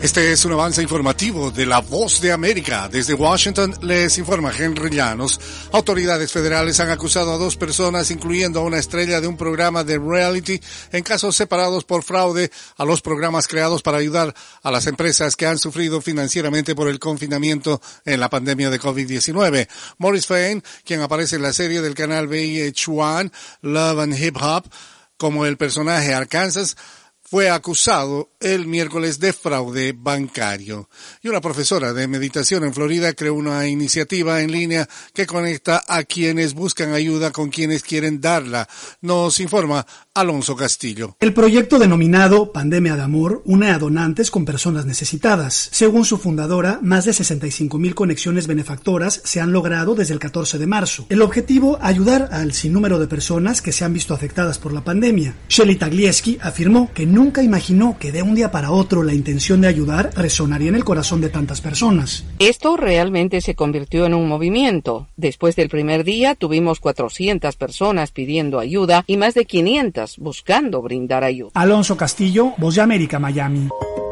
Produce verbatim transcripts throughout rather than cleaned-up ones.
Este es un avance informativo de La Voz de América. Desde Washington les informa Henry Llanos. Autoridades federales han acusado a dos personas, incluyendo a una estrella de un programa de reality, en casos separados por fraude a los programas creados para ayudar a las empresas que han sufrido financieramente por el confinamiento en la pandemia de COVID diecinueve. Maurice Fain, quien aparece en la serie del canal V H uno, Love and Hip Hop, como el personaje Arkansas, fue acusado el miércoles de fraude bancario. Y una profesora de meditación en Florida creó una iniciativa en línea que conecta a quienes buscan ayuda con quienes quieren darla. Nos informa Alonso Castillo. El proyecto denominado Pandemia de Amor une a donantes con personas necesitadas. Según su fundadora, más de sesenta y cinco mil conexiones benefactoras se han logrado desde el catorce de marzo. El objetivo, ayudar al sinnúmero de personas que se han visto afectadas por la pandemia. Shelly Taglieski afirmó que nunca imaginó que de un día para otro la intención de ayudar resonaría en el corazón de tantas personas. Esto realmente se convirtió en un movimiento. Después del primer día tuvimos cuatrocientas personas pidiendo ayuda y más de quinientas buscando brindar ayuda. Alonso Castillo, Voz de América, Miami.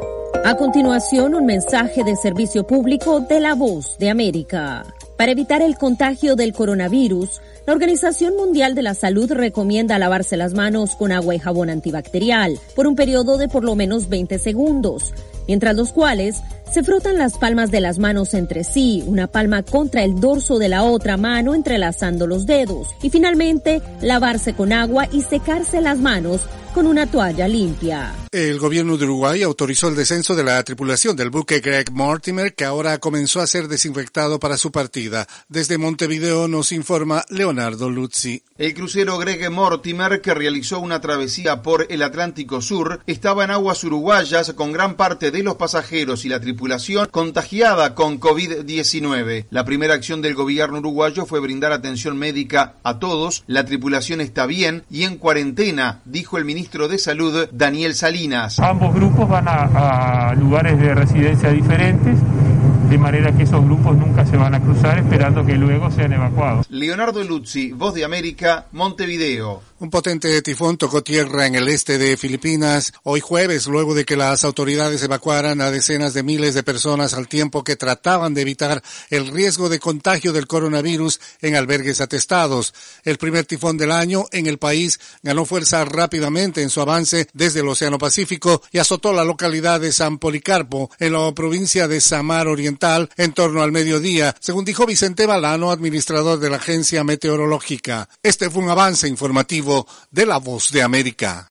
A continuación, un mensaje de servicio público de La Voz de América. Para evitar el contagio del coronavirus, la Organización Mundial de la Salud recomienda lavarse las manos con agua y jabón antibacterial por un periodo de por lo menos veinte segundos, mientras los cuales se frotan las palmas de las manos entre sí, una palma contra el dorso de la otra mano entrelazando los dedos, y finalmente lavarse con agua y secarse las manos con una toalla limpia. El gobierno de Uruguay autorizó el descenso de la tripulación del buque Greg Mortimer, que ahora comenzó a ser desinfectado para su partida. Desde Montevideo nos informa Leonardo Luzzi. El crucero Greg Mortimer, que realizó una travesía por el Atlántico Sur, estaba en aguas uruguayas con gran parte de los pasajeros y la tripulación contagiada con COVID diecinueve. La primera acción del gobierno uruguayo fue brindar atención médica a todos. La tripulación está bien y en cuarentena, dijo el ministro de Salud, Daniel Salinas. Ambos grupos van a, a lugares de residencia diferentes, de manera que esos grupos nunca se van a cruzar, esperando que luego sean evacuados. Leonardo Luzzi, Voz de América, Montevideo. Un potente tifón tocó tierra en el este de Filipinas hoy jueves, luego de que las autoridades evacuaran a decenas de miles de personas al tiempo que trataban de evitar el riesgo de contagio del coronavirus en albergues atestados. El primer tifón del año en el país ganó fuerza rápidamente en su avance desde el Océano Pacífico y azotó la localidad de San Policarpo, en la provincia de Samar Oriental, en torno al mediodía, según dijo Vicente Balano, administrador de la agencia meteorológica. Este fue un avance informativo de La Voz de América.